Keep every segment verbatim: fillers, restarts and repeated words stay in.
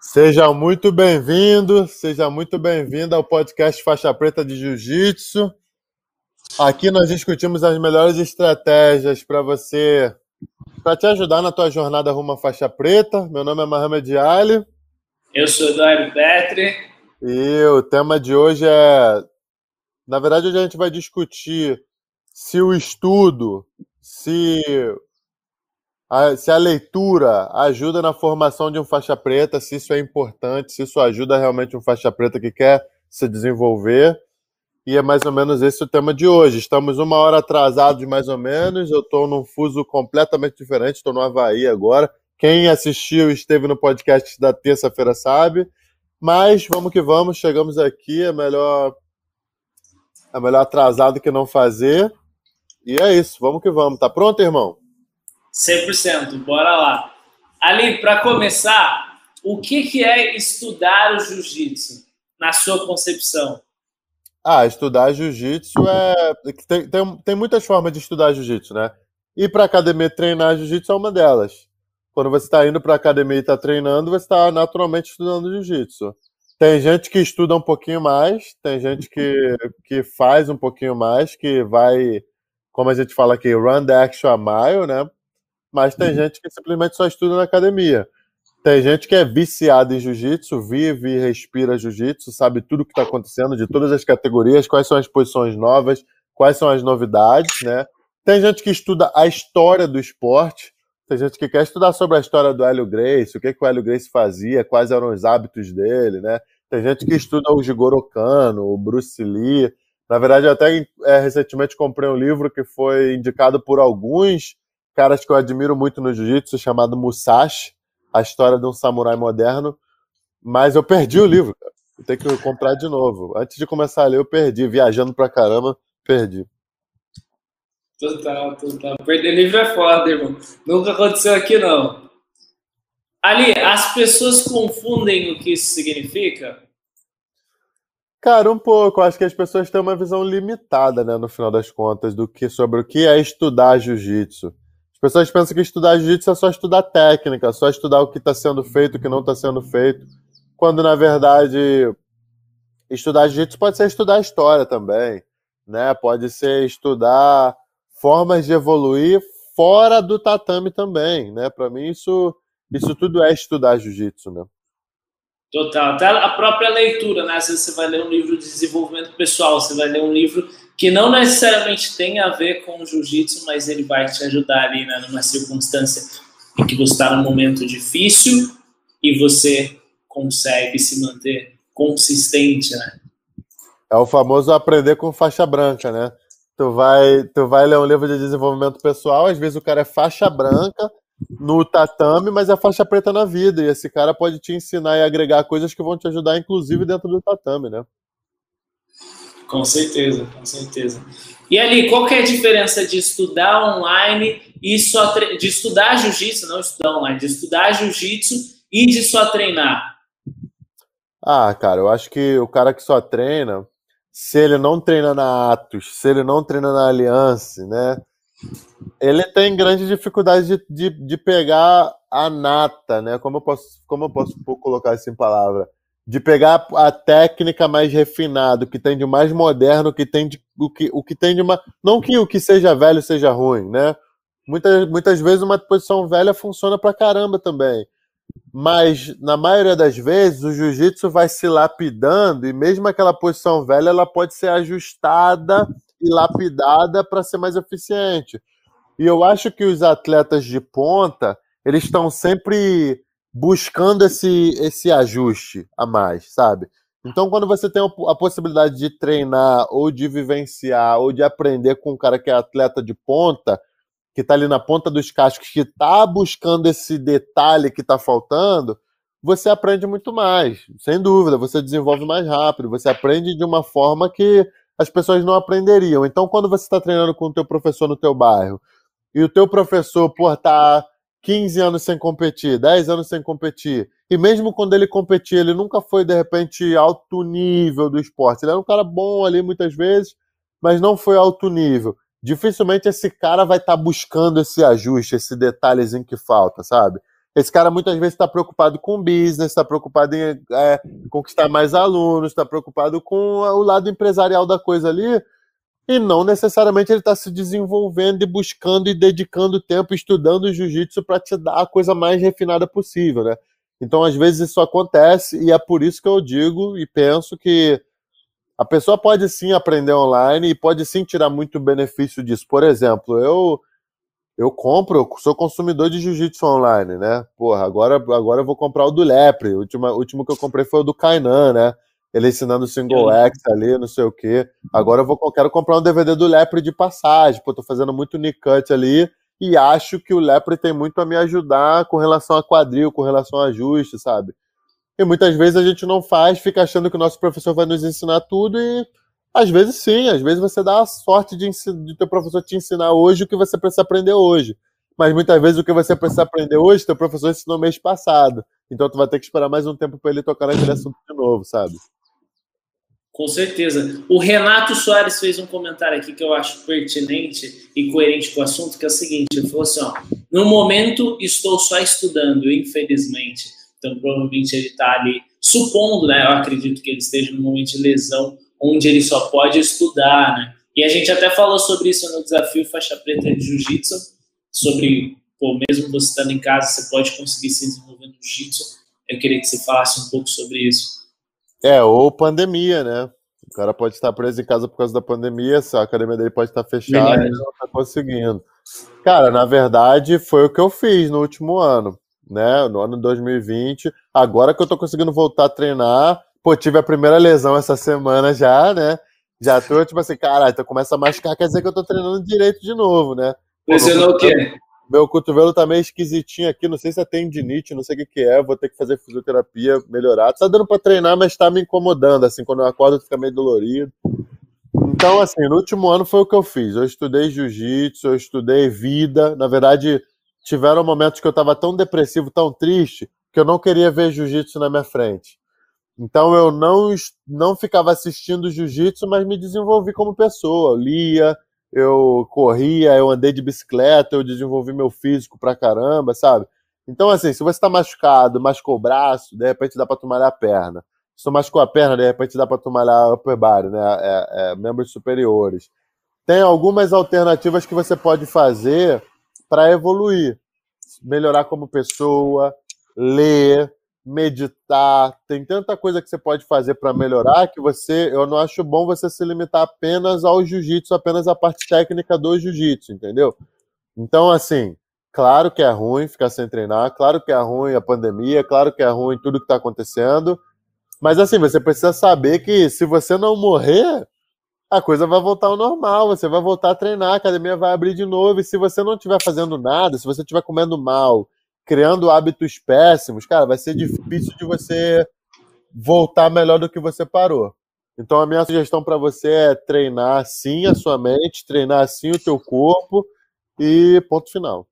Seja muito bem-vindo, seja muito bem-vindo ao podcast Faixa Preta de Jiu-Jitsu. Aqui nós discutimos as melhores estratégias para você, para te ajudar na tua jornada rumo à faixa preta. Meu nome é Mohamed Ali. Eu sou Eduardo Petri. E o tema de hoje é... Na verdade, hoje a gente vai discutir se o estudo, se a, se a leitura ajuda na formação de um faixa preta, se isso é importante, se isso ajuda realmente um faixa preta que quer se desenvolver. E é mais ou menos esse o tema de hoje. Estamos uma hora atrasados, mais ou menos. Eu estou num fuso completamente diferente, estou no Havaí agora. Quem assistiu e esteve no podcast da terça-feira sabe. Mas vamos que vamos, chegamos aqui, é melhor, é melhor atrasado que não fazer. E é isso, vamos que vamos. Tá pronto, irmão? cem por cento, bora lá. Ali, para começar, o que, que é estudar o jiu-jitsu, na sua concepção? Ah, estudar jiu-jitsu é... Tem, tem, tem muitas formas de estudar jiu-jitsu, né? Ir para academia treinar jiu-jitsu é uma delas. Quando você está indo para academia e está treinando, você está naturalmente estudando jiu-jitsu. Tem gente que estuda um pouquinho mais, tem gente que, que faz um pouquinho mais, que vai, como a gente fala aqui, run the extra mile, né? Mas tem gente que simplesmente só estuda na academia. Tem gente que é viciada em jiu-jitsu, vive e respira jiu-jitsu, sabe tudo o que está acontecendo, de todas as categorias, quais são as posições novas, quais são as novidades, né? Tem gente que estuda a história do esporte, tem gente que quer estudar sobre a história do Hélio Gracie, o que, que o Hélio Gracie fazia, quais eram os hábitos dele, né? Tem gente que estuda o Jigoro Kano, o Bruce Lee. Na verdade, eu até é, recentemente comprei um livro que foi indicado por alguns caras que eu admiro muito no jiu-jitsu, chamado Musashi, a história de um samurai moderno, mas eu perdi o livro, cara. Eu tenho que comprar de novo. Antes de começar a ler, eu perdi. Viajando pra caramba, perdi. Total, total. Perder livro é foda, irmão. Nunca aconteceu aqui, não. Ali, as pessoas confundem o que isso significa? Cara, um pouco. Eu acho que as pessoas têm uma visão limitada, né, no final das contas, do que, sobre o que é estudar jiu-jitsu. As pessoas pensam que estudar jiu-jitsu é só estudar técnica, só estudar o que está sendo feito, o que não está sendo feito. Quando, na verdade, estudar jiu-jitsu pode ser estudar história também, né? Pode ser estudar formas de evoluir fora do tatame também, né? Para mim, isso, isso tudo é estudar jiu-jitsu, né? Total. Até a própria leitura, né? Às vezes você vai ler um livro de desenvolvimento pessoal, você vai ler um livro que não necessariamente tem a ver com o jiu-jitsu, mas ele vai te ajudar ali, né, numa circunstância em que você está num momento difícil e você consegue se manter consistente, né? É o famoso aprender com faixa branca, né? Tu vai, tu vai ler um livro de desenvolvimento pessoal, às vezes o cara é faixa branca no tatame, mas é faixa preta na vida, e esse cara pode te ensinar e agregar coisas que vão te ajudar, inclusive dentro do tatame, né? Com certeza, com certeza. E ali, qual que é a diferença de estudar online e só tre... de estudar jiu-jitsu, não estudar online, de estudar jiu-jitsu e de só treinar? Ah, cara, eu acho que o cara que só treina, se ele não treina na Atos, se ele não treina na Aliança, né? Ele tem grande dificuldade de, de, de pegar a nata, né? Como eu posso, como eu posso colocar isso em palavra? De pegar a técnica mais refinada, o que tem de mais moderno, o que tem de, o que, o que tem de uma... Não que o que seja velho seja ruim, né? Muitas, muitas vezes uma posição velha funciona pra caramba também. Mas, na maioria das vezes, o jiu-jitsu vai se lapidando e mesmo aquela posição velha, ela pode ser ajustada e lapidada para ser mais eficiente. E eu acho que os atletas de ponta, eles estão sempre buscando esse, esse ajuste a mais, sabe? Então, quando você tem a possibilidade de treinar ou de vivenciar ou de aprender com um cara que é atleta de ponta, que está ali na ponta dos cascos, que está buscando esse detalhe que está faltando, você aprende muito mais, sem dúvida, você desenvolve mais rápido, você aprende de uma forma que as pessoas não aprenderiam. Então, quando você está treinando com o teu professor no teu bairro, e o teu professor, por tá quinze anos sem competir, dez anos sem competir, e mesmo quando ele competia, ele nunca foi, de repente, alto nível do esporte. Ele era um cara bom ali, muitas vezes, mas não foi alto nível. Dificilmente esse cara vai estar tá buscando esse ajuste, esse detalhezinho que falta, sabe? Esse cara muitas vezes está preocupado com business, está preocupado em é, conquistar mais alunos, está preocupado com o lado empresarial da coisa ali, e não necessariamente ele está se desenvolvendo e buscando e dedicando tempo estudando o jiu-jitsu para te dar a coisa mais refinada possível, né? Então, às vezes isso acontece, e é por isso que eu digo e penso que a pessoa pode sim aprender online e pode sim tirar muito benefício disso. Por exemplo, eu eu compro, eu sou consumidor de jiu-jitsu online, né? Porra, agora, agora eu vou comprar o do Lepre. O último, o último que eu comprei foi o do Kainan, né? Ele ensinando single X ali, não sei o quê. Agora eu vou, quero comprar um D V D do Lepre de passagem. Pô, tô fazendo muito knee cut ali e acho que o Lepre tem muito a me ajudar com relação a quadril, com relação a ajuste, sabe? E muitas vezes a gente não faz, fica achando que o nosso professor vai nos ensinar tudo e às vezes sim, às vezes você dá a sorte de, de teu professor te ensinar hoje o que você precisa aprender hoje. Mas muitas vezes o que você precisa aprender hoje, teu professor ensinou mês passado. Então tu vai ter que esperar mais um tempo para ele tocar naquele assunto de novo, sabe? Com certeza. O Renato Soares fez um comentário aqui que eu acho pertinente e coerente com o assunto, que é o seguinte, ele falou assim, ó, no momento estou só estudando, infelizmente. Então provavelmente ele está ali, supondo, né, eu acredito que ele esteja no momento de lesão, onde ele só pode estudar, né? E a gente até falou sobre isso no desafio Faixa Preta de Jiu-Jitsu, sobre, pô, mesmo você estando em casa, você pode conseguir se desenvolver no Jiu-Jitsu. Eu queria que você falasse um pouco sobre isso. É, ou pandemia, né? O cara pode estar preso em casa por causa da pandemia, a academia dele pode estar fechada Verdade. E não está conseguindo. Cara, na verdade, foi o que eu fiz no último ano, né? No ano dois mil e vinte. Agora que eu tô conseguindo voltar a treinar, pô, tive a primeira lesão essa semana já, né? Já tô, tipo assim, caralho, então começa a machucar, quer dizer que eu tô treinando direito de novo, né? Lesionou o quê? Meu cotovelo tá meio esquisitinho aqui, não sei se é tendinite, não sei o que que é, vou ter que fazer fisioterapia, melhorar. Tá dando pra treinar, mas tá me incomodando, assim, quando eu acordo fica meio dolorido. Então, assim, no último ano foi o que eu fiz. Eu estudei jiu-jitsu, eu estudei vida. Na verdade, tiveram momentos que eu tava tão depressivo, tão triste, que eu não queria ver jiu-jitsu na minha frente. Então eu não, não ficava assistindo jiu-jitsu, mas me desenvolvi como pessoa. Eu lia, eu corria, eu andei de bicicleta, eu desenvolvi meu físico pra caramba, sabe? Então, assim, se você tá machucado, machucou o braço, de repente dá pra tu malhar a perna. Se tu machucou a perna, de repente dá pra tu malhar a upper body, né? É, é, membros superiores. Tem algumas alternativas que você pode fazer para evoluir. Melhorar como pessoa, ler, meditar, tem tanta coisa que você pode fazer para melhorar que você, eu não acho bom você se limitar apenas ao jiu-jitsu, apenas à parte técnica do jiu-jitsu, entendeu? Então, assim, claro que é ruim ficar sem treinar, claro que é ruim a pandemia, claro que é ruim tudo que está acontecendo, mas assim, você precisa saber que se você não morrer, a coisa vai voltar ao normal, você vai voltar a treinar, a academia vai abrir de novo, e se você não estiver fazendo nada, se você estiver comendo mal, criando hábitos péssimos, cara, vai ser difícil de você voltar melhor do que você parou. Então a minha sugestão para você é treinar sim a sua mente, treinar sim o teu corpo e ponto final.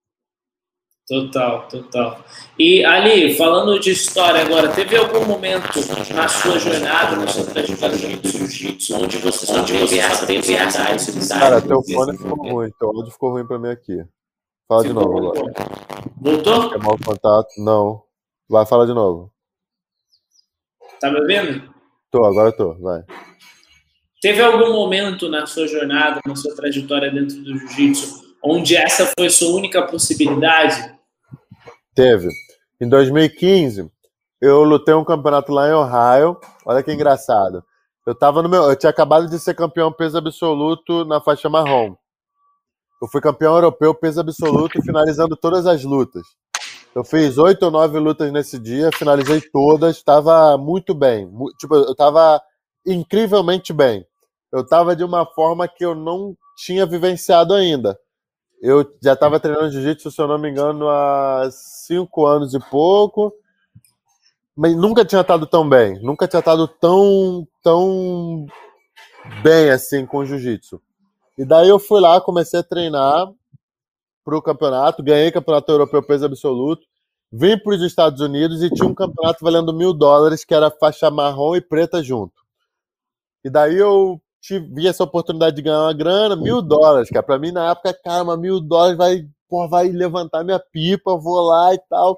Total, total. E Ali, falando de história agora, teve algum momento na sua jornada, na sua trajetória de jiu-jitsu, onde você só teve essa verdade? Cara, teu fone ficou ruim, teu áudio ficou ruim para mim aqui. Fala de novo agora. Voltou? Quer mau contato? Não. Vai, fala de novo. Tá me ouvindo? Tô, agora tô, vai. Teve algum momento na sua jornada, na sua trajetória dentro do jiu-jitsu, onde essa foi sua única possibilidade? Teve. Em dois mil e quinze, eu lutei um campeonato lá em Ohio. Olha que engraçado. Eu tava no meu, eu tinha acabado de ser campeão peso absoluto na faixa marrom. Eu fui campeão europeu peso absoluto, finalizando todas as lutas. Eu fiz oito ou nove lutas nesse dia, finalizei todas, estava muito bem. Tipo, eu estava incrivelmente bem. Eu estava de uma forma que eu não tinha vivenciado ainda. Eu já estava treinando jiu-jitsu, se eu não me engano, há cinco anos e pouco, mas nunca tinha estado tão bem. Nunca tinha estado tão, tão bem assim com jiu-jitsu. E daí eu fui lá, comecei a treinar para o campeonato, ganhei campeonato europeu peso absoluto, vim para os Estados Unidos e tinha um campeonato valendo mil dólares, que era faixa marrom e preta junto. E daí eu tive, vi essa oportunidade de ganhar uma grana, mil dólares, cara. Para mim, na época, cara, mil dólares vai, pô, vai levantar minha pipa, vou lá e tal.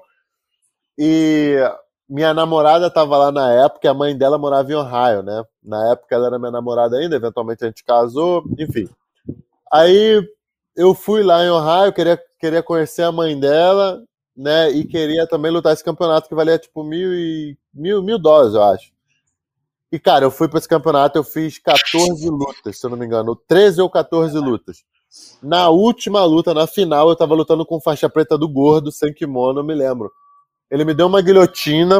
E minha namorada tava lá na época, e a mãe dela morava em Ohio, né? Na época ela era minha namorada ainda, eventualmente a gente casou, enfim. Aí eu fui lá em Ohio, queria, queria conhecer a mãe dela, né? E queria também lutar esse campeonato que valia tipo mil, e, mil, mil dólares, eu acho. E, cara, eu fui pra esse campeonato, eu fiz quatorze lutas, se eu não me engano, treze ou quatorze lutas. Na última luta, na final, eu tava lutando com faixa preta do gordo, sem kimono, eu me lembro. Ele me deu uma guilhotina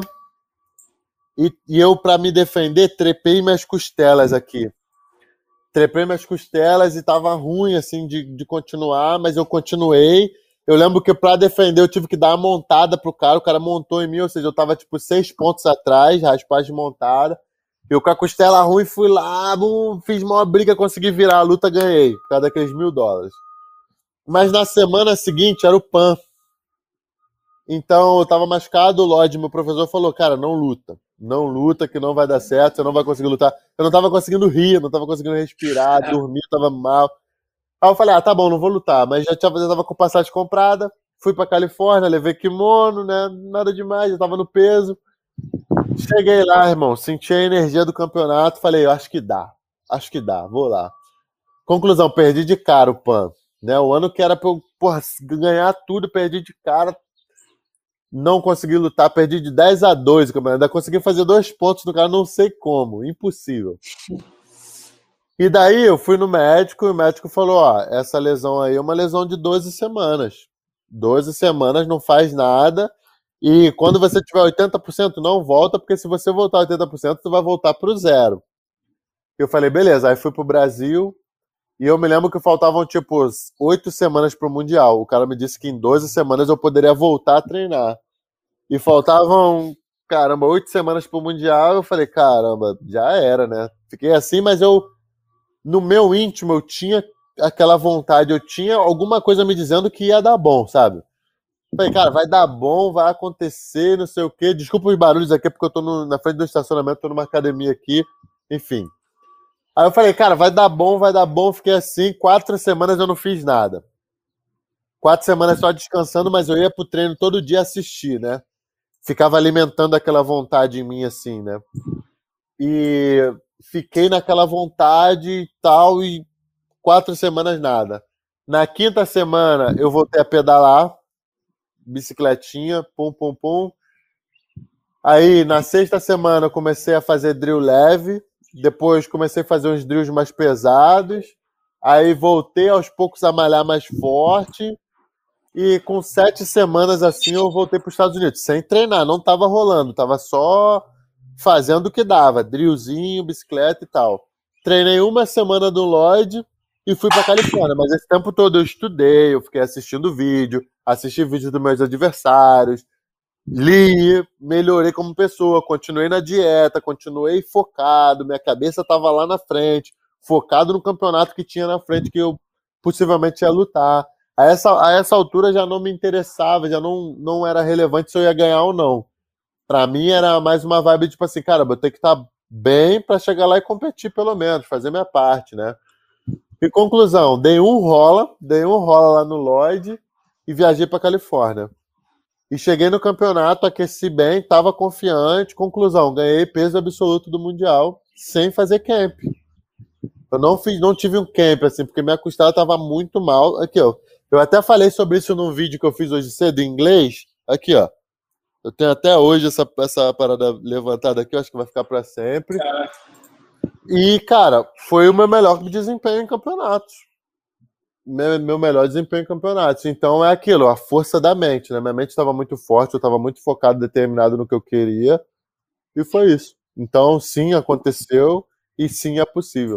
e, e eu, pra me defender, trepei minhas costelas aqui. Trepei minhas costelas e tava ruim, assim, de, de continuar, mas eu continuei. Eu lembro que pra defender eu tive que dar uma montada pro cara, o cara montou em mim, ou seja, eu tava, tipo, seis pontos atrás, raspagem de montada. Eu com a costela ruim fui lá, bum, fiz uma briga, consegui virar a luta, ganhei, por causa daqueles mil dólares. Mas na semana seguinte era o Pan. Então eu tava machucado, o Lodge, meu professor, falou, cara, não luta. Não luta, que não vai dar certo, você não vai conseguir lutar. Eu não tava conseguindo rir, não tava conseguindo respirar, dormir, tava mal. Aí eu falei, ah, tá bom, não vou lutar. Mas já, tinha, já tava com passagem comprada, fui pra Califórnia, levei kimono, né? Nada demais, já tava no peso. Cheguei lá, irmão, senti a energia do campeonato, falei, acho que dá, acho que dá, vou lá. Conclusão, perdi de cara o Pan. Né? O ano que era pra eu porra, ganhar tudo, perdi de cara. Não consegui lutar, perdi de dez a dois, ainda consegui fazer dois pontos no cara, não sei como, impossível. E daí eu fui no médico e o médico falou, ó, essa lesão aí é uma lesão de doze semanas. doze semanas não faz nada e quando você tiver oitenta por cento não volta, porque se você voltar oitenta por cento, você vai voltar pro zero. Eu falei, beleza, aí fui pro Brasil e eu me lembro que faltavam tipo oito semanas pro Mundial. O cara me disse que em doze semanas eu poderia voltar a treinar. E faltavam, caramba, oito semanas pro Mundial. Eu falei, caramba, já era, né? Fiquei assim, mas eu, no meu íntimo, eu tinha aquela vontade, eu tinha alguma coisa me dizendo que ia dar bom, sabe? Falei, cara, vai dar bom, vai acontecer, não sei o quê. Desculpa os barulhos aqui, porque eu tô no, na frente do estacionamento, tô numa academia aqui, enfim. Aí eu falei, cara, vai dar bom, vai dar bom. Fiquei assim, quatro semanas eu não fiz nada. Quatro semanas só descansando, mas eu ia pro treino todo dia assistir, né? Ficava alimentando aquela vontade em mim, assim, né? E fiquei naquela vontade e tal, e quatro semanas nada. Na quinta semana, eu voltei a pedalar, bicicletinha, pum, pum, pum. Aí, na sexta semana, eu comecei a fazer drill leve, depois comecei a fazer uns drills mais pesados, aí voltei aos poucos a malhar mais forte, e com sete semanas assim eu voltei para os Estados Unidos, sem treinar, não estava rolando, estava só fazendo o que dava, drillzinho, bicicleta e tal. Treinei uma semana do Lloyd e fui para Califórnia, mas esse tempo todo eu estudei, eu fiquei assistindo vídeo, assisti vídeos dos meus adversários, li, melhorei como pessoa, continuei na dieta, continuei focado, minha cabeça estava lá na frente, focado no campeonato que tinha na frente que eu possivelmente ia lutar. A essa, a essa altura já não me interessava, já não, não era relevante se eu ia ganhar ou não. Pra mim era mais uma vibe tipo assim, cara, vou ter que estar bem pra chegar lá e competir pelo menos, fazer minha parte, né? Em conclusão, dei um rola, dei um rola lá no Lloyd e viajei pra Califórnia. E cheguei no campeonato, aqueci bem, tava confiante. Conclusão, ganhei peso absoluto do Mundial sem fazer camp. Eu não fiz, não tive um camp, assim, porque minha costela tava muito mal. Aqui, ó. Eu até falei sobre isso num vídeo que eu fiz hoje cedo em inglês. Aqui, ó. Eu tenho até hoje essa, essa parada levantada aqui, eu acho que vai ficar pra sempre. Caraca. E, cara, foi o meu melhor desempenho em campeonatos. Meu, meu melhor desempenho em campeonatos. Então é aquilo, a força da mente, né? Minha mente estava muito forte, eu estava muito focado, determinado no que eu queria. E foi isso. Então, sim, aconteceu e sim, é possível.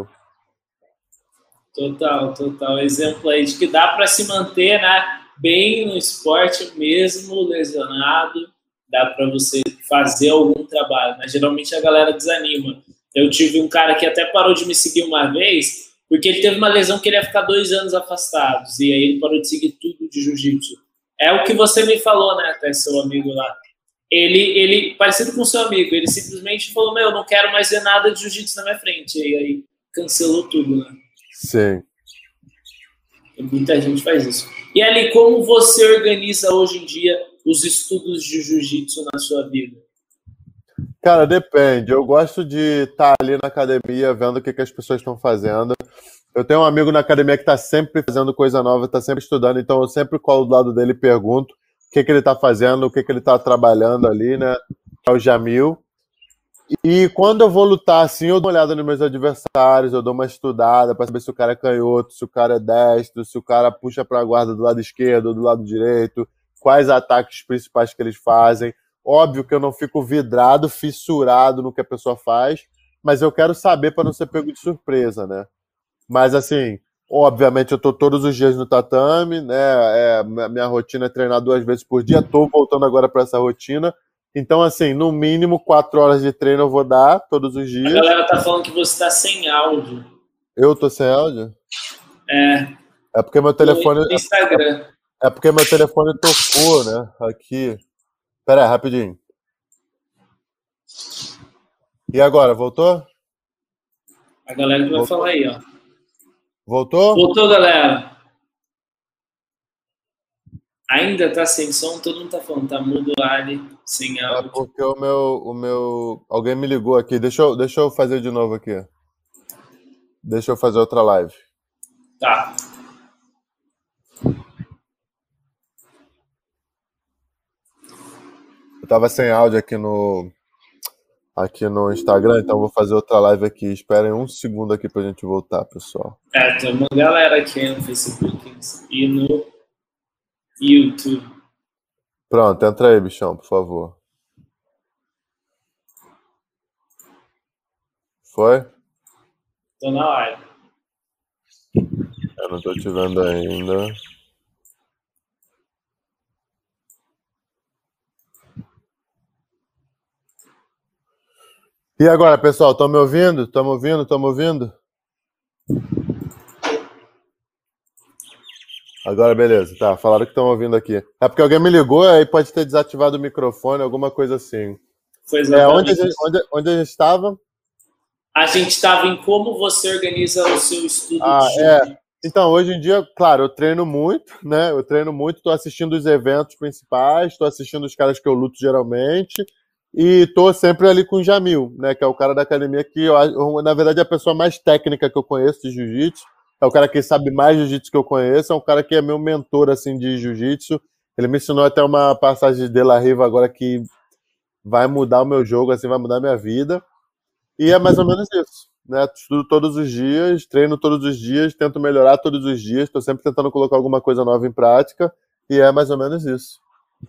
Total, total. Exemplo aí de que dá para se manter, né, bem no esporte mesmo lesionado, dá para você fazer algum trabalho, mas geralmente a galera desanima. Eu tive um cara que até parou de me seguir uma vez, porque ele teve uma lesão que ele ia ficar dois anos afastado, e aí ele parou de seguir tudo de jiu-jitsu. É o que você me falou, né, até seu amigo lá. Ele, ele, parecido com seu amigo, ele simplesmente falou, meu, eu não quero mais ver nada de jiu-jitsu na minha frente, e aí cancelou tudo, né? Sim. Muita gente faz isso. E ali, como você organiza hoje em dia os estudos de jiu-jitsu na sua vida? Cara, depende. Eu gosto de estar ali na academia vendo o que, que as pessoas estão fazendo. Eu tenho um amigo na academia que está sempre fazendo coisa nova, está sempre estudando, então eu sempre colo do lado dele e pergunto o que, que ele está fazendo, o que, que ele está trabalhando ali, né? Que é o Jamil. E quando eu vou lutar, assim, eu dou uma olhada nos meus adversários, eu dou uma estudada para saber se o cara é canhoto, se o cara é destro, se o cara puxa para a guarda do lado esquerdo ou do lado direito, quais ataques principais que eles fazem. Óbvio que eu não fico vidrado, fissurado no que a pessoa faz, mas eu quero saber para não ser pego de surpresa, né? Mas, assim, obviamente eu tô todos os dias no tatame, né? É, minha rotina é treinar duas vezes por dia, tô voltando agora para essa rotina. Então, assim, no mínimo quatro horas de treino eu vou dar todos os dias. A galera tá falando que você tá sem áudio. Eu tô sem áudio? É. É porque meu telefone... No Instagram. É, é porque meu telefone tocou, né? Aqui. Pera aí, rapidinho. E agora, voltou? A galera que vai Voltou? falar aí, ó. Voltou? Voltou, galera. Ainda tá sem som, todo mundo tá falando, tá mudo ali, sem áudio. É porque o meu, o meu... Alguém me ligou aqui. Deixa eu, deixa eu fazer de novo aqui. Deixa eu fazer outra live. Tá. Eu tava sem áudio aqui no... Aqui no Instagram, então vou fazer outra live aqui. Esperem um segundo aqui pra gente voltar, pessoal. É, tem uma galera aqui no Facebook e no YouTube. Pronto, entra aí, bichão, por favor. Foi? Tô na live. Eu não tô te vendo ainda. E agora, pessoal, estão me ouvindo? Estão me ouvindo? Estão me ouvindo? Agora, beleza. Tá, falaram que estão ouvindo aqui. É porque alguém me ligou, aí pode ter desativado o microfone, alguma coisa assim. Foi É, onde, a exatamente gente, isso. onde, onde a gente estava? A gente estava em como você organiza o seu estudo Ah, de é. jiu-jitsu. Então, hoje em dia, claro, eu treino muito, né? Eu treino muito, tô assistindo os eventos principais, tô assistindo os caras que eu luto geralmente, e tô sempre ali com o Jamil, né? Que é o cara da academia que, eu, eu, na verdade, é a pessoa mais técnica que eu conheço de jiu-jitsu. É o cara que sabe mais jiu-jitsu que eu conheço, é um cara que é meu mentor, assim, de jiu-jitsu. Ele me ensinou até uma passagem de De La Riva agora que vai mudar o meu jogo, assim, vai mudar a minha vida. E é mais ou menos isso, né? Estudo todos os dias, treino todos os dias, tento melhorar todos os dias, estou sempre tentando colocar alguma coisa nova em prática, e é mais ou menos isso.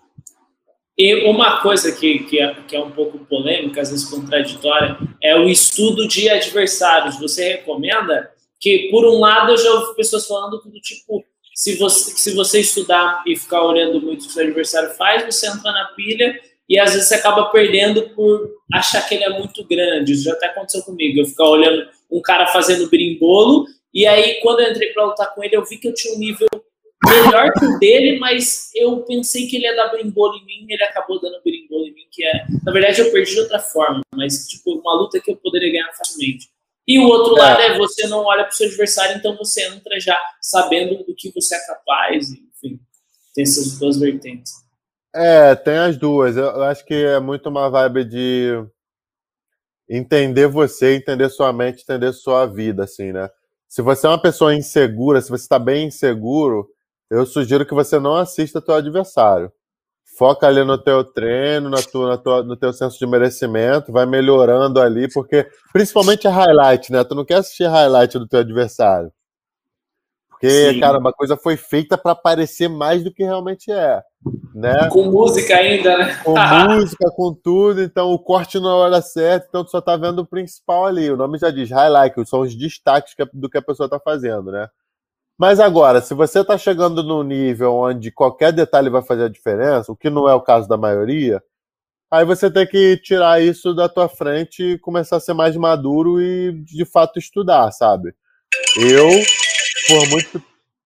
E uma coisa que, que, é, que é um pouco polêmica, às vezes contraditória, é o estudo de adversários. Você recomenda? Que, por um lado, eu já ouvi pessoas falando do tipo, se você, se você estudar e ficar olhando muito o que o seu adversário faz, você entra na pilha e às vezes você acaba perdendo por achar que ele é muito grande. Isso já até aconteceu comigo. Eu ficar olhando um cara fazendo berimbolo e aí, quando eu entrei para lutar com ele, eu vi que eu tinha um nível melhor que o dele, mas eu pensei que ele ia dar berimbolo em mim e ele acabou dando berimbolo em mim, que é... Na verdade, eu perdi de outra forma, mas, tipo, uma luta que eu poderia ganhar facilmente. E o outro É. lado é você não olha para o seu adversário, então você entra já sabendo do que você é capaz, enfim. Tem essas duas vertentes. É, tem as duas. Eu, eu acho que é muito uma vibe de entender você, entender sua mente, entender sua vida, assim, né? Se você é uma pessoa insegura, se você está bem inseguro, eu sugiro que você não assista teu adversário. Foca ali no teu treino, na tua, na tua, no teu senso de merecimento, vai melhorando ali, porque principalmente é highlight, né? Tu não quer assistir highlight do teu adversário. Porque, Sim. cara, uma coisa foi feita para parecer mais do que realmente é, né? Com música ainda, né? Com música, com tudo, então o corte na hora certa, então tu só tá vendo o principal ali. O nome já diz highlight, são os destaques do que a pessoa tá fazendo, né? Mas agora, se você está chegando num nível onde qualquer detalhe vai fazer a diferença, o que não é o caso da maioria, aí você tem que tirar isso da tua frente e começar a ser mais maduro e, de fato, estudar, sabe? Eu, por muito,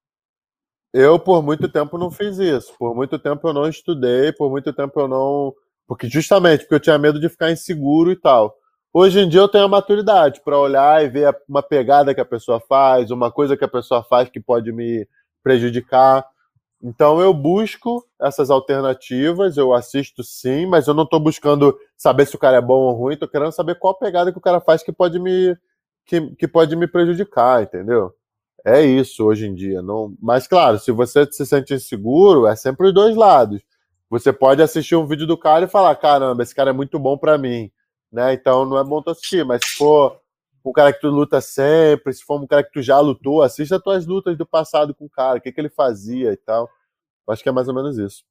eu, por muito tempo, não fiz isso. Por muito tempo eu não estudei, por muito tempo eu não... Porque justamente porque eu tinha medo de ficar inseguro e tal. Hoje em dia eu tenho a maturidade para olhar e ver uma pegada que a pessoa faz, uma coisa que a pessoa faz que pode me prejudicar. Então eu busco essas alternativas, eu assisto sim, mas eu não estou buscando saber se o cara é bom ou ruim, estou querendo saber qual pegada que o cara faz que pode me, que, que pode me prejudicar, entendeu? É isso hoje em dia. Não... Mas claro, se você se sente inseguro, é sempre os dois lados. Você pode assistir um vídeo do cara e falar, caramba, esse cara é muito bom pra mim, né? Então não é bom tu assistir, mas se for um cara que tu luta sempre, se for um cara que tu já lutou, assista as tuas lutas do passado com o cara, o que, que ele fazia e tal. Eu acho que é mais ou menos isso.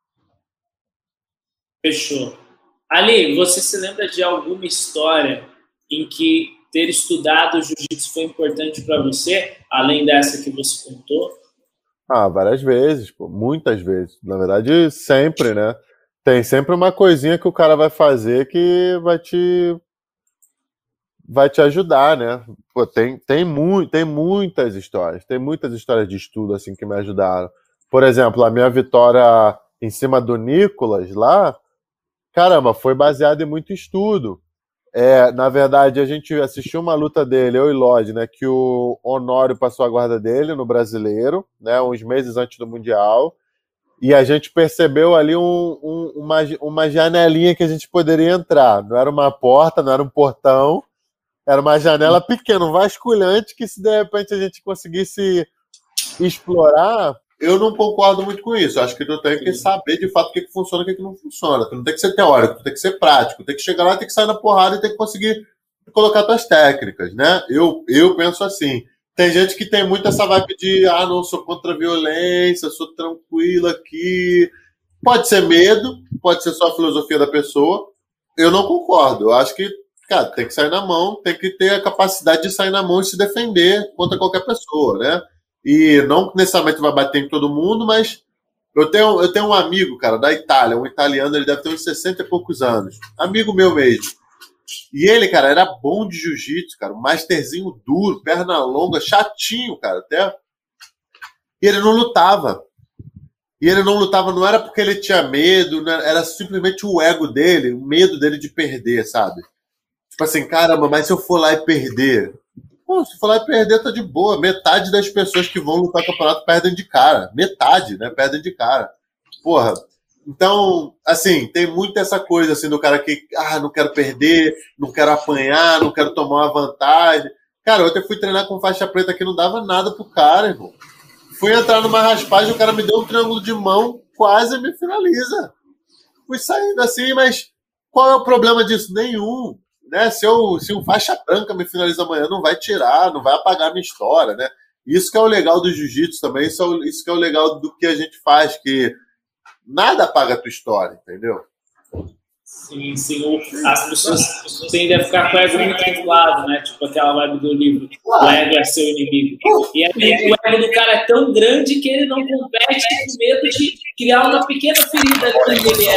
Fechou. Ali, você se lembra de alguma história em que ter estudado jiu-jitsu foi importante para você, além dessa que você contou? Ah, várias vezes, pô, muitas vezes. Na verdade, sempre, né? Tem sempre uma coisinha que o cara vai fazer que vai te vai te ajudar, né? Pô, tem, tem, mu tem muitas histórias, tem muitas histórias de estudo assim que me ajudaram. Por exemplo, a minha vitória em cima do Nicolas lá, caramba, foi baseada em muito estudo. É, na verdade, a gente assistiu uma luta dele, eu e Lodge, né? Que o Honório passou a guarda dele no Brasileiro, né? Uns meses antes do Mundial. E a gente percebeu ali um, um, uma, uma janelinha que a gente poderia entrar. Não era uma porta, não era um portão. Era uma janela pequena, um vasculhante, que se de repente a gente conseguisse explorar, eu não concordo muito com isso. Acho que tu tem que saber de fato o que, que funciona e o que, que não funciona. Tu não tem que ser teórico, tu tem que ser prático. Tem que chegar lá, tem que sair na porrada e tem que conseguir colocar tuas técnicas, né? Eu, eu penso assim. Tem gente que tem muito essa vibe de ah, não, sou contra a violência, sou tranquila aqui. Pode ser medo, pode ser só a filosofia da pessoa. Eu não concordo. Eu acho que, cara, tem que sair na mão, tem que ter a capacidade de sair na mão e se defender contra qualquer pessoa, né? E não necessariamente vai bater em todo mundo, mas eu tenho, eu tenho um amigo, cara, da Itália, um italiano, ele deve ter uns sessenta e poucos anos. Amigo meu mesmo. E ele, cara, era bom de jiu-jitsu, cara. Um masterzinho duro, perna longa, chatinho, cara, até. E ele não lutava. E ele não lutava, não era porque ele tinha medo, né? Era simplesmente o ego dele, o medo dele de perder, sabe? Tipo assim, caramba, mas se eu for lá e perder? Pô, se for lá e perder, tá de boa. Metade das pessoas que vão lutar campeonato perdem de cara. Metade, né? Perdem de cara. Porra. Então, assim, tem muito essa coisa, assim, do cara que, ah, não quero perder, não quero apanhar, não quero tomar uma vantagem. Cara, eu até fui treinar com faixa preta que não dava nada pro cara, irmão. Fui entrar numa raspagem, o cara me deu um triângulo de mão, quase me finaliza. Fui saindo assim, mas qual é o problema disso? Nenhum. Né? Se, eu, se um faixa branca me finaliza amanhã, não vai tirar, não vai apagar a minha história, né? Isso que é o legal do jiu-jitsu também, isso, é, isso que é o legal do que a gente faz, que nada apaga a tua história, entendeu? Sim, sim. As pessoas tendem a ficar com o ego muito inflado, né? Tipo aquela vibe do livro, o ego é seu inimigo. E aí o ego do cara é tão grande que ele não compete com medo de criar uma pequena ferida ali nele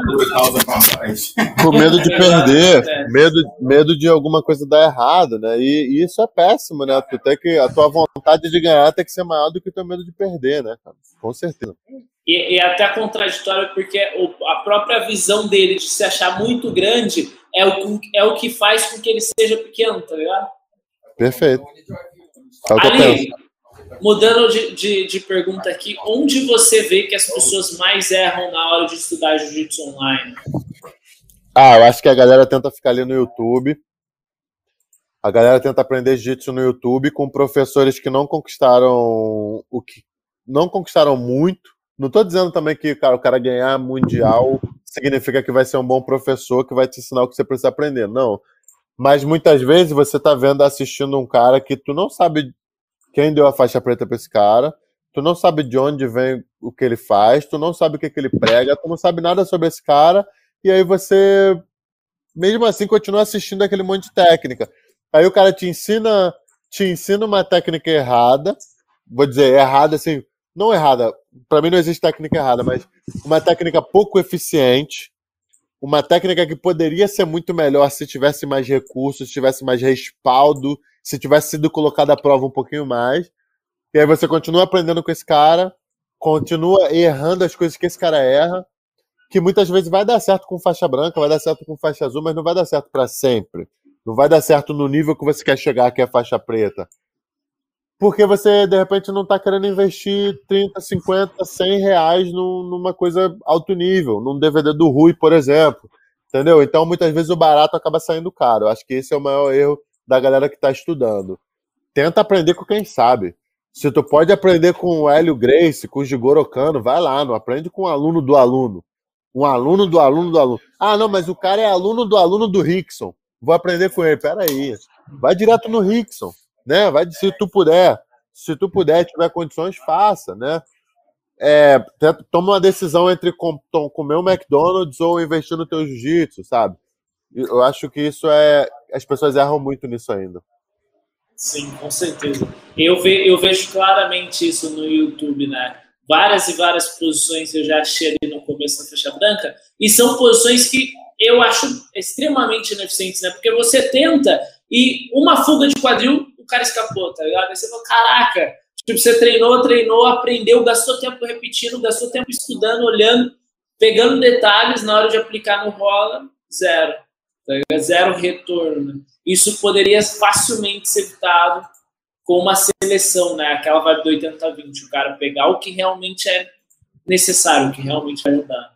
é. Com medo de perder, medo, medo de alguma coisa dar errado, né? E, e isso é péssimo, né? Tu tem que, a tua vontade de ganhar tem que ser maior do que o teu medo de perder, né, cara? Com certeza. E, e até contraditório, porque a própria visão dele de se achar muito grande é o, é o que faz com que ele seja pequeno, tá ligado? Perfeito. É o que Ali, eu penso. Mudando de, de, de pergunta aqui, onde você vê que as pessoas mais erram na hora de estudar jiu-jitsu online? Ah, eu acho que a galera tenta ficar ali no YouTube. A galera tenta aprender jiu-jitsu no YouTube com professores que não conquistaram o que não conquistaram muito. Não estou dizendo também que, cara, o cara ganhar mundial significa que vai ser um bom professor que vai te ensinar o que você precisa aprender. Não. Mas muitas vezes você está vendo, assistindo um cara que tu não sabe quem deu a faixa preta para esse cara, tu não sabe de onde vem o que ele faz, tu não sabe o que, que ele prega, tu não sabe nada sobre esse cara, e aí você, mesmo assim, continua assistindo aquele monte de técnica. Aí o cara te ensina, te ensina uma técnica errada, vou dizer, errada assim, não errada, para mim não existe técnica errada, mas uma técnica pouco eficiente, uma técnica que poderia ser muito melhor se tivesse mais recursos, se tivesse mais respaldo, se tivesse sido colocada à prova um pouquinho mais. E aí você continua aprendendo com esse cara, continua errando as coisas que esse cara erra, que muitas vezes vai dar certo com faixa branca, vai dar certo com faixa azul, mas não vai dar certo para sempre. Não vai dar certo no nível que você quer chegar, que é faixa preta. Porque você, de repente, não está querendo investir trinta, cinquenta, cem reais num- numa coisa alto nível, num D V D do Rui, por exemplo. Entendeu? Então, muitas vezes, o barato acaba saindo caro. Eu acho que esse é o maior erro da galera que está estudando. Tenta aprender com quem sabe. Se tu pode aprender com o Hélio Gracie, com o Jigoro Kano, vai lá, não aprende com um aluno do aluno. Um aluno do aluno do aluno. Ah, não, mas o cara é aluno do aluno do Rickson. Vou aprender com ele. Peraí. Vai direto no Rickson, né? Vai, se tu puder, se tu puder, tiver condições, faça, né? É, tenta- toma uma decisão entre com- tom- comer um McDonald's ou investir no teu jiu-jitsu, sabe? Eu acho que isso é. As pessoas erram muito nisso ainda. Sim, com certeza. Eu, ve, eu vejo claramente isso no YouTube, né? Várias e várias posições eu já achei ali no começo da faixa branca, e são posições que eu acho extremamente ineficientes, né? Porque você tenta e uma fuga de quadril, o cara escapou, tá ligado? Aí você fala, caraca, tipo, você treinou, treinou, aprendeu, gastou tempo repetindo, gastou tempo estudando, olhando, pegando detalhes, na hora de aplicar no rola, zero. Tá ligado? Zero retorno, né? Isso poderia facilmente ser evitado com uma seleção, né? Aquela vibe do oitenta a vinte, o cara pegar o que realmente é necessário, o que realmente vai ajudar.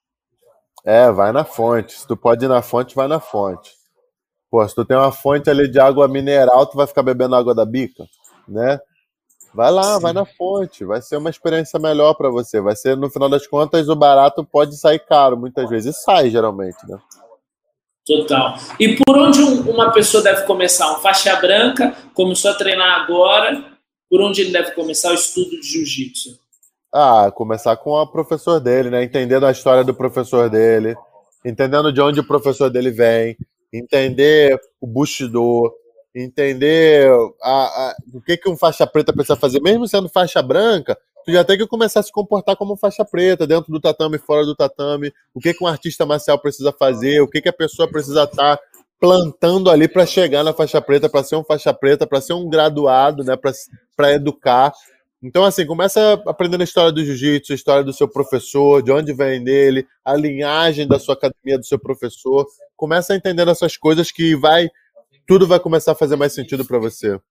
É, vai na fonte. Se tu pode ir na fonte, vai na fonte. Pô, se tu tem uma fonte ali de água mineral, tu vai ficar bebendo água da bica, né? Vai lá, vai Sim. na fonte. Vai ser uma experiência melhor pra você. Vai ser, no final das contas, o barato pode sair caro muitas vezes. E sai, geralmente, né? Total. E por onde um, uma pessoa deve começar? Um faixa branca, começou a treinar agora, por onde ele deve começar o estudo de jiu-jitsu? Ah, começar com o professor dele, né? Entendendo a história do professor dele, entendendo de onde o professor dele vem, entender o Bushido, entender a, a- o que, que um faixa preta precisa fazer. Mesmo sendo faixa branca, tu já tem que começar a se comportar como faixa preta, dentro do tatame, fora do tatame. O que, que um artista marcial precisa fazer, o que, que a pessoa precisa estar plantando ali para chegar na faixa preta, para ser um faixa preta, para ser um graduado, né? Para educar. Então, assim, começa aprendendo a história do jiu-jitsu, a história do seu professor, de onde vem dele, a linhagem da sua academia, do seu professor. Começa entendendo essas coisas que vai, tudo vai começar a fazer mais sentido para você.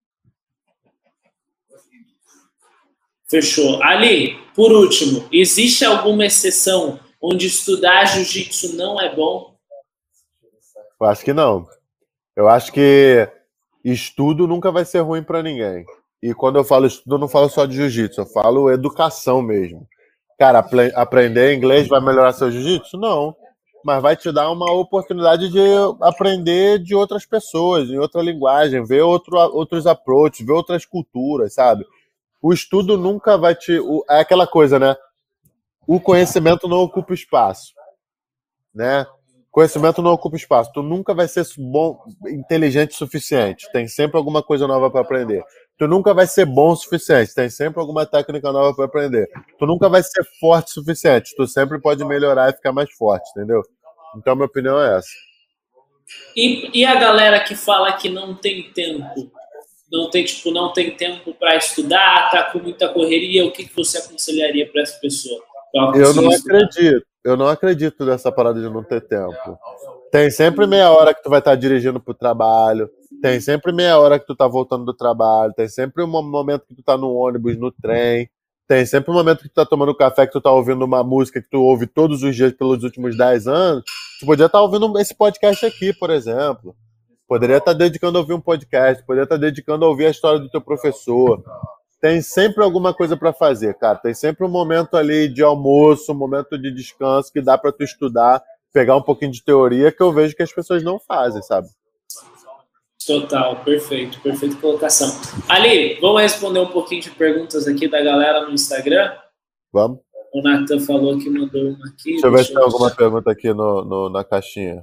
Fechou. Ali, por último, existe alguma exceção onde estudar jiu-jitsu não é bom? Eu acho que não. Eu acho que estudo nunca vai ser ruim para ninguém. E quando eu falo estudo, eu não falo só de jiu-jitsu, eu falo educação mesmo. Cara, apre- aprender inglês vai melhorar seu jiu-jitsu? Não. Mas vai te dar uma oportunidade de aprender de outras pessoas, em outra linguagem, ver outro, outros approaches, ver outras culturas, sabe? O estudo nunca vai te. o- É aquela coisa, né? O conhecimento não ocupa espaço, né? Conhecimento não ocupa espaço. Tu nunca vai ser bom, inteligente o suficiente. Tem sempre alguma coisa nova para aprender. Tu nunca vai ser bom o suficiente. Tem sempre alguma técnica nova para aprender. Tu nunca vai ser forte o suficiente. Tu sempre pode melhorar e ficar mais forte, entendeu? Então, minha opinião é essa. E, e a galera que fala que não tem tempo? Não tem, tipo, não tem tempo para estudar, tá com muita correria, o que, que você aconselharia para essa pessoa? Para ela Eu conseguir não estudar? acredito. Eu não acredito nessa parada de não ter tempo. Tem sempre meia hora que tu vai estar dirigindo pro trabalho. Tem sempre meia hora que tu tá voltando do trabalho. Tem sempre um momento que tu tá no ônibus, no trem. Tem sempre um momento que tu tá tomando café, que tu tá ouvindo uma música que tu ouve todos os dias pelos últimos dez anos. Tu podia estar ouvindo esse podcast aqui, por exemplo. Poderia estar dedicando a ouvir um podcast. Poderia estar dedicando a ouvir a história do teu professor. Tem sempre alguma coisa para fazer, cara. Tem sempre um momento ali de almoço, um momento de descanso que dá para tu estudar, pegar um pouquinho de teoria que eu vejo que as pessoas não fazem, sabe? Total, perfeito, perfeita colocação. Ali, vamos responder um pouquinho de perguntas aqui da galera no Instagram. Vamos? O Nathan falou que mandou uma aqui, Deixa eu ver se deixa tem eu... alguma pergunta aqui no, no- na caixinha.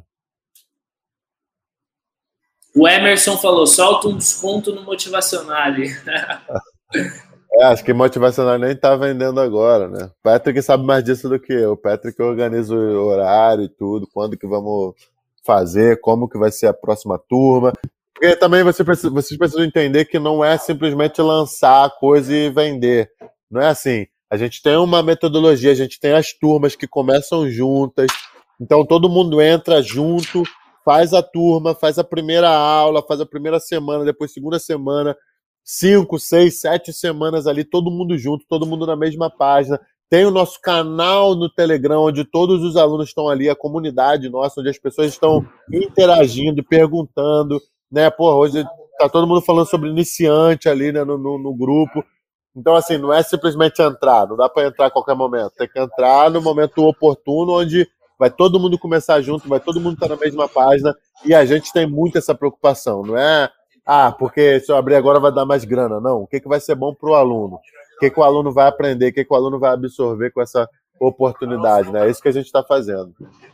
O Emerson falou, solta um desconto no Motivacional. É, acho que motivacional nem tá vendendo agora, né? Patrick sabe mais disso do que eu. O Patrick organiza o horário e tudo, quando que vamos fazer, como que vai ser a próxima turma. Porque também você precisa, vocês precisam entender que não é simplesmente lançar a coisa e vender. Não é assim. A gente tem uma metodologia, a gente tem as turmas que começam juntas. Então todo mundo entra junto, faz a turma, faz a primeira aula, faz a primeira semana, depois segunda semana. cinco, seis, sete semanas ali, todo mundo junto, todo mundo na mesma página. Tem o nosso canal no Telegram, onde todos os alunos estão ali, a comunidade nossa, onde as pessoas estão interagindo, perguntando, né? Pô, hoje tá todo mundo falando sobre iniciante ali, né, no, no, no grupo. Então, assim, não é simplesmente entrar, não dá para entrar a qualquer momento. Tem que entrar no momento oportuno, onde vai todo mundo começar junto, vai todo mundo estar na mesma página, e a gente tem muito essa preocupação, não é, ah, porque se eu abrir agora vai dar mais grana. Não, o que, que vai ser bom para o aluno? O que, que o aluno vai aprender? O que, que o aluno vai absorver com essa oportunidade, né? É isso que a gente está fazendo.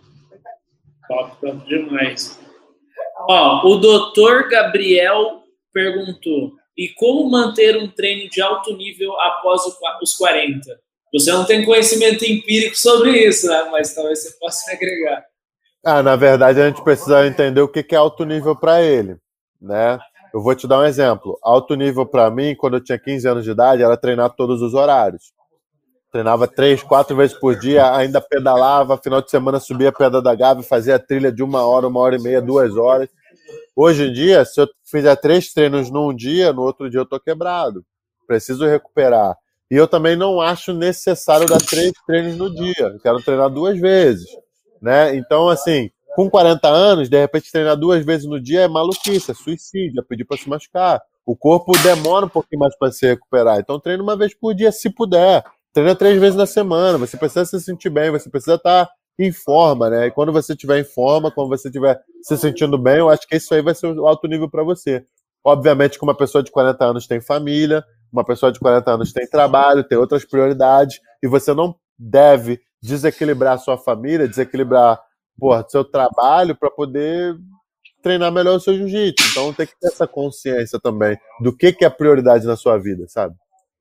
Top, top demais. Ó, o doutor Gabriel perguntou: e como manter um treino de alto nível após os quarenta? Você não tem conhecimento empírico sobre isso, né? Mas talvez você possa agregar. Ah, na verdade, a gente precisa entender o que é alto nível para ele, né? Eu vou te dar um exemplo. Alto nível para mim, quando eu tinha quinze anos de idade, era treinar todos os horários. Treinava três, quatro vezes por dia, ainda pedalava, final de semana subia a Pedra da Gávea, fazia trilha de uma hora, uma hora e meia, duas horas. Hoje em dia, se eu fizer três treinos num dia, no outro dia eu tô quebrado. Preciso recuperar. E eu também não acho necessário dar três treinos no dia. Eu quero treinar duas vezes, né? Então, assim, com quarenta anos, de repente treinar duas vezes no dia é maluquice, é suicídio, é pedir para se machucar. O corpo demora um pouquinho mais para se recuperar. Então, treina uma vez por dia, se puder. Treina três vezes na semana. Você precisa se sentir bem, você precisa estar em forma, né? E quando você estiver em forma, quando você estiver se sentindo bem, eu acho que isso aí vai ser o alto nível para você. Obviamente que uma pessoa de quarenta anos tem família, uma pessoa de quarenta anos tem trabalho, tem outras prioridades, e você não deve desequilibrar a sua família, desequilibrar, porra, seu trabalho para poder treinar melhor o seu jiu-jitsu. Então tem que ter essa consciência também do que, que é prioridade na sua vida, sabe?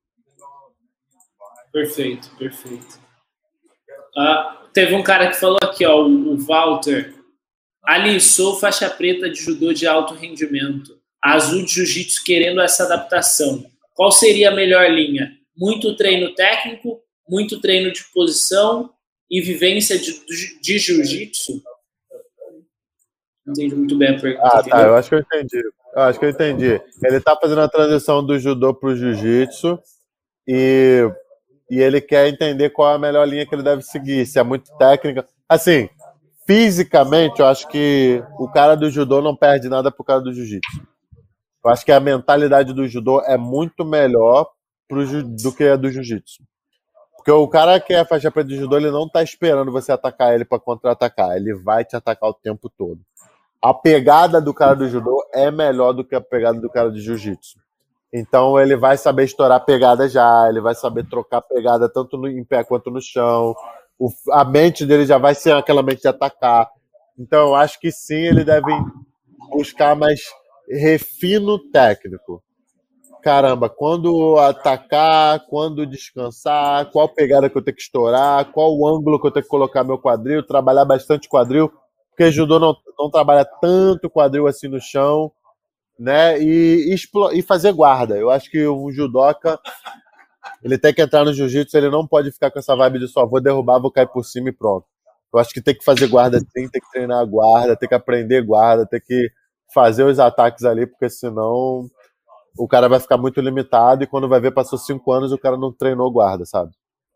Perfeito, perfeito. Ah, teve um cara que falou aqui, ó, o, o Walter. Ali, sou faixa preta de judô de alto rendimento. Azul de jiu-jitsu querendo essa adaptação. Qual seria a melhor linha? Muito treino técnico, muito treino de posição e vivência de, de jiu-jitsu? Não entendi muito bem a pergunta. Ah, entendeu? tá, eu acho que eu entendi. Eu acho que eu entendi. Ele tá fazendo a transição do judô pro jiu-jitsu e, e ele quer entender qual é a melhor linha que ele deve seguir, se é muito técnica. Assim, fisicamente, eu acho que o cara do judô não perde nada pro cara do jiu-jitsu. Eu acho que a mentalidade do judô é muito melhor pro, do que a do jiu-jitsu. Porque o cara que é faixa preta de judô, ele não tá esperando você atacar ele para contra-atacar. Ele vai te atacar o tempo todo. A pegada do cara do judô é melhor do que a pegada do cara de jiu-jitsu. Então ele vai saber estourar a pegada já, ele vai saber trocar pegada tanto no, em pé quanto no chão. O, a mente dele já vai ser aquela mente de atacar. Então eu acho que sim, ele deve buscar mais refino técnico. Caramba, quando atacar, quando descansar, qual pegada que eu tenho que estourar, qual o ângulo que eu tenho que colocar meu quadril, trabalhar bastante quadril, porque judô não, não trabalha tanto quadril assim no chão, né? E, e, e fazer guarda. Eu acho que um judoca, ele tem que entrar no jiu-jitsu, ele não pode ficar com essa vibe de só vou derrubar, vou cair por cima e pronto. Eu acho que tem que fazer guarda sim, tem que treinar a guarda, tem que aprender guarda, tem que fazer os ataques ali, porque senão o cara vai ficar muito limitado e quando vai ver, passou cinco anos e o cara não treinou guarda, sabe?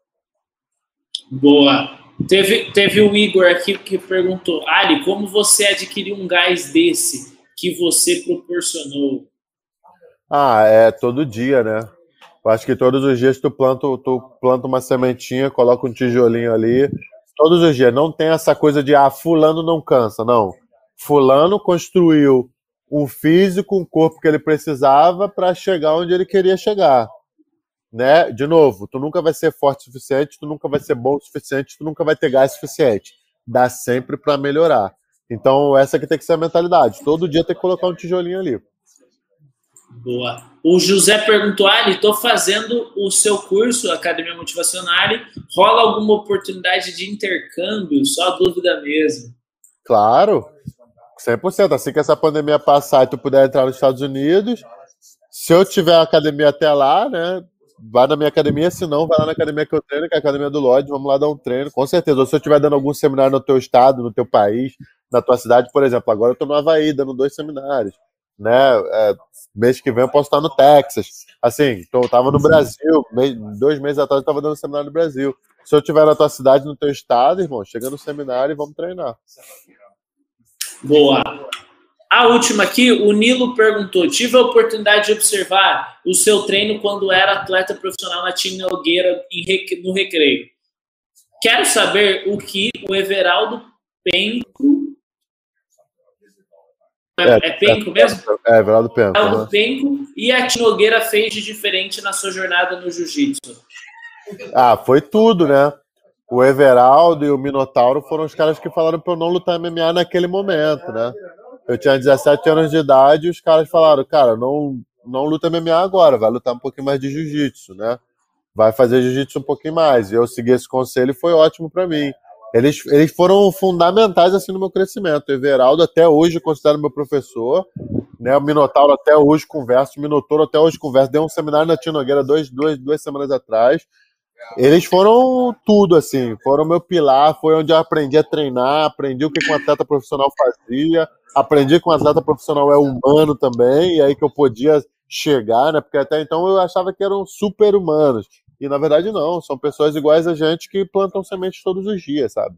Boa. Teve, teve o Igor aqui que perguntou: Ali, como você adquiriu um gás desse que você proporcionou? Ah, é todo dia, né? Eu acho que todos os dias tu planta, tu planta uma sementinha, coloca um tijolinho ali. Todos os dias. Não tem essa coisa de, ah, fulano não cansa, não. Fulano construiu um físico, um corpo que ele precisava para chegar onde ele queria chegar, né? De novo, tu nunca vai ser forte o suficiente, tu nunca vai ser bom o suficiente, tu nunca vai ter gás suficiente. Dá sempre para melhorar. Então, essa aqui tem que ser a mentalidade. Todo dia tem que colocar um tijolinho ali. Boa. O José perguntou: Ali, estou fazendo o seu curso, Academia Motivacional, rola alguma oportunidade de intercâmbio? Só dúvida mesmo. Claro, cem por cento. Assim que essa pandemia passar e tu puder entrar nos Estados Unidos, se eu tiver a academia até lá, né, vai na minha academia, se não, vai lá na academia que eu treino, que é a academia do Lodge, vamos lá dar um treino, com certeza. Ou se eu estiver dando algum seminário no teu estado, no teu país, na tua cidade, por exemplo, agora eu tô no Havaí dando dois seminários. né? É, mês que vem eu posso estar no Texas. Assim, então eu tava no Brasil, mês, dois meses atrás eu tava dando seminário no Brasil. Se eu estiver na tua cidade, no teu estado, irmão, chega no seminário e vamos treinar. Boa. A última aqui, o Nilo perguntou: tive a oportunidade de observar o seu treino quando era atleta profissional na Team Nogueira no Recreio. Quero saber o que o Everaldo Penco. É, é Penco mesmo? É, Everaldo Penco. Everaldo né? Penco e a Team Nogueira fez de diferente na sua jornada no jiu-jitsu? Ah, foi tudo, né? O Everaldo e o Minotauro foram os caras que falaram pra eu não lutar M M A naquele momento, né? Eu tinha dezessete anos de idade e os caras falaram, cara, não, não luta M M A agora, vai lutar um pouquinho mais de jiu-jitsu, né? Vai fazer jiu-jitsu um pouquinho mais. E eu segui esse conselho e foi ótimo pra mim. Eles, eles foram fundamentais assim no meu crescimento. O Everaldo até hoje eu considero meu professor, né? O Minotauro até hoje converso, o Minotauro até hoje converso. Dei um seminário na Tia Nogueira dois, duas, duas semanas atrás. Eles foram tudo, assim, foram meu pilar, foi onde eu aprendi a treinar, aprendi o que um atleta profissional fazia, aprendi que um atleta profissional é humano também, e aí que eu podia chegar, né? Porque até então eu achava que eram super humanos. E na verdade não, são pessoas iguais a gente que plantam sementes todos os dias, sabe?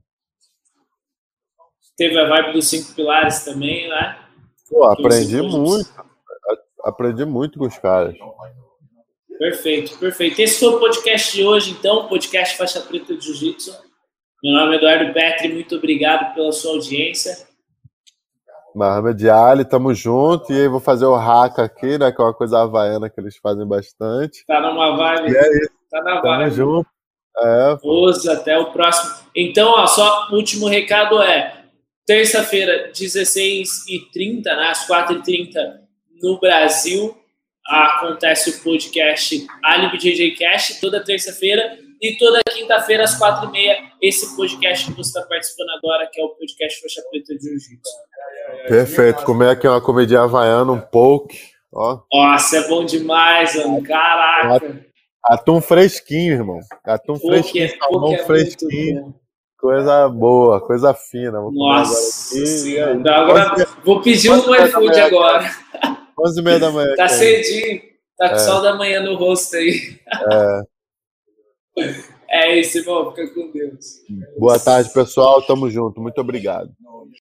Teve a vibe dos cinco pilares também, né? Pô, aprendi muito. Aprendi muito com os caras. Perfeito, perfeito. Esse foi o podcast de hoje, então, o podcast Faixa Preta de Jiu-Jitsu. Meu nome é Eduardo Petri, muito obrigado pela sua audiência. Mohamed Ali, tamo junto. E aí vou fazer o haka aqui, né? Que é uma coisa havaiana que eles fazem bastante. Tá numa vibe. E é isso. Tá na tamo vibe. junto. É, Ouça, até o próximo. Então, ó, só o último recado é terça-feira, dezesseis e trinta, né, às quatro e trinta, no Brasil, acontece o podcast Alibi J J Cast, toda terça-feira, e toda quinta-feira, às quatro e meia, esse podcast que você está participando agora, que é o podcast Faixa Preta de Jiu-Jitsu. Perfeito. Comer aqui uma comidinha havaiana, um poke. Ó. Nossa, é bom demais, mano. Caraca. Atum fresquinho, irmão. Atum poke fresquinho, é, salmão é fresquinho. Coisa boa, coisa fina. Vou Nossa senhora. Então, agora onze, vou pedir um iFood agora. onze e meia da manhã. Tá cedinho. Tá com é. sol da manhã no rosto aí. É. É isso, irmão. Fica com Deus. Boa tarde, pessoal. Tamo junto. Muito obrigado.